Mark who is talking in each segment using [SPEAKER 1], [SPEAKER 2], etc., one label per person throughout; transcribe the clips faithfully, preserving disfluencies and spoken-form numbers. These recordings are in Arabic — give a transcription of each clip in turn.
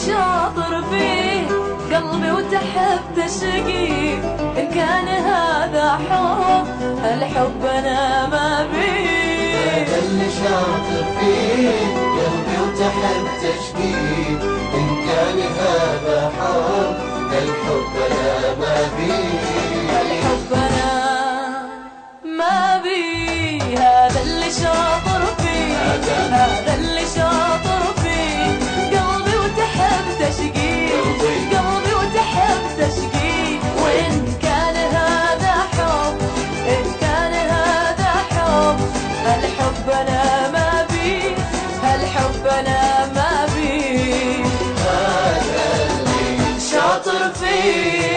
[SPEAKER 1] شاطر فيه قلبي وتحب تشقي، إن كان هذا حب الحب أنا ما بيه.
[SPEAKER 2] هذا اللي شاطر فيه قلبي وتحب تشقي، إن كان هذا حب الحب أنا ما بيه.
[SPEAKER 1] الحب أنا ما بيه. هذا اللي شاطر فيه، هذا اللي شاطر فيه قلبي وتحب تشقي، قلبي وتحب تشقي، وإن كان هذا حب، إن كان هذا حب الحب أنا ما بيه، الحب أنا ما بيه.
[SPEAKER 2] هذا اللي
[SPEAKER 1] شاطر فيه.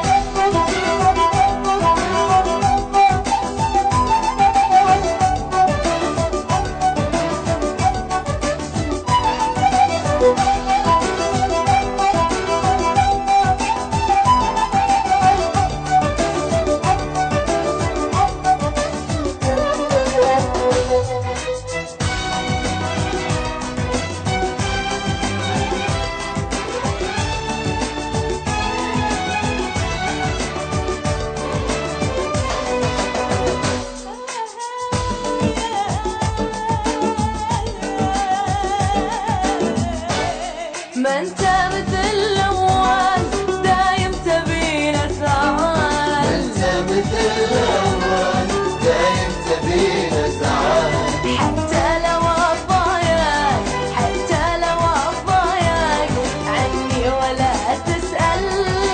[SPEAKER 1] ما انت مثل الأول دايم تبينا سعاد،
[SPEAKER 2] ما انت مثل الأول دايم تبينا سعاد،
[SPEAKER 1] حتى لو أضايق، حتى لو أضايق عني ولا تسأل.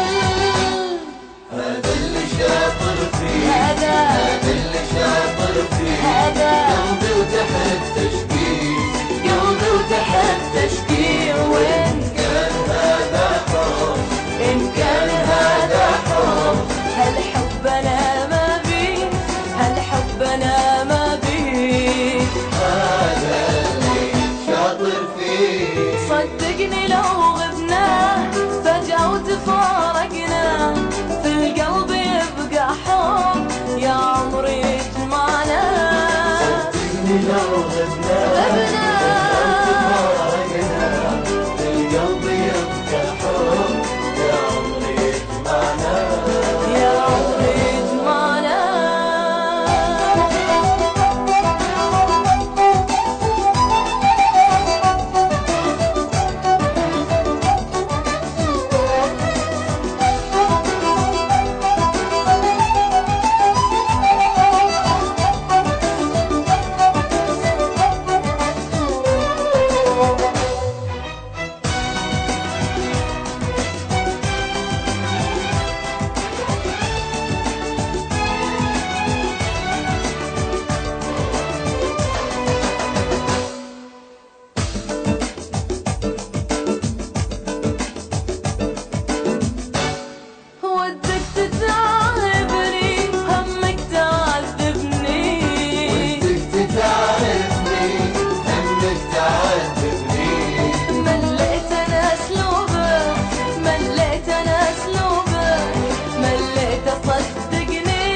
[SPEAKER 2] هذا اللي شاطر فيه،
[SPEAKER 1] هذا
[SPEAKER 2] هذا اللي شاطر فيه
[SPEAKER 1] هذا
[SPEAKER 2] قلبي وتحب تشقي،
[SPEAKER 1] قلبي وتحب تشقي، وإن
[SPEAKER 2] كان هذا حب،
[SPEAKER 1] إن كان هذا حب هالحب أنا ما بيه، هالحب أنا ما بيه.
[SPEAKER 2] هذا اللي شاطر فيه.
[SPEAKER 1] صدقني لو غبنا فجأة وتفارقنا في القلب يبقى حب يا عمري يجمعنا.
[SPEAKER 2] صدقني لو غبنا
[SPEAKER 1] غبنا
[SPEAKER 2] تفارقنا في القلب يبقى حب يا عمري يجمعنا.
[SPEAKER 1] يا عمري يجمعنا. ودك تتعبني همك تعذبني،
[SPEAKER 2] ودك تتعبني همك تعذبني،
[SPEAKER 1] مليت انا اسلوبك، مليت انا اسلوبك، مليت اصدقني.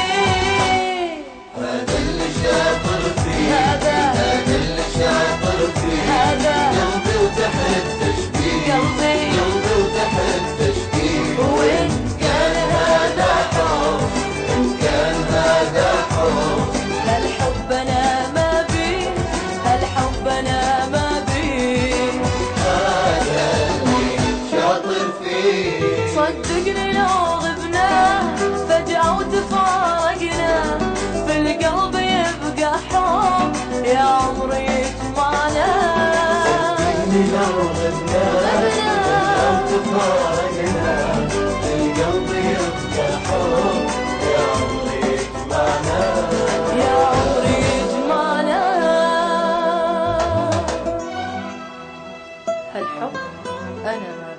[SPEAKER 2] هذا اللي شاطر فيه،
[SPEAKER 1] هذا
[SPEAKER 2] هذا اللي شاطر فيه
[SPEAKER 1] هذا
[SPEAKER 2] قلبي وتحب تشقي،
[SPEAKER 1] قلبي
[SPEAKER 2] قلبي وتحب تشقي،
[SPEAKER 1] وإن
[SPEAKER 2] كان هذا حب، إن كان هذا حب
[SPEAKER 1] هالحب انا ما بيه، هالحب انا ما بيه.
[SPEAKER 2] هذا اللي شاطر فيه.
[SPEAKER 1] صدقني لو غبنا فجأة وتفارقنا في القلب يبقى حب يا عمري يجمعنا.
[SPEAKER 2] صدقني لو غبنا
[SPEAKER 1] غبنا
[SPEAKER 2] لو تفارقنا القلب يبقى حب يا عمري يجمعنا.
[SPEAKER 1] يا عمري يجمعنا. هالحب أنا ما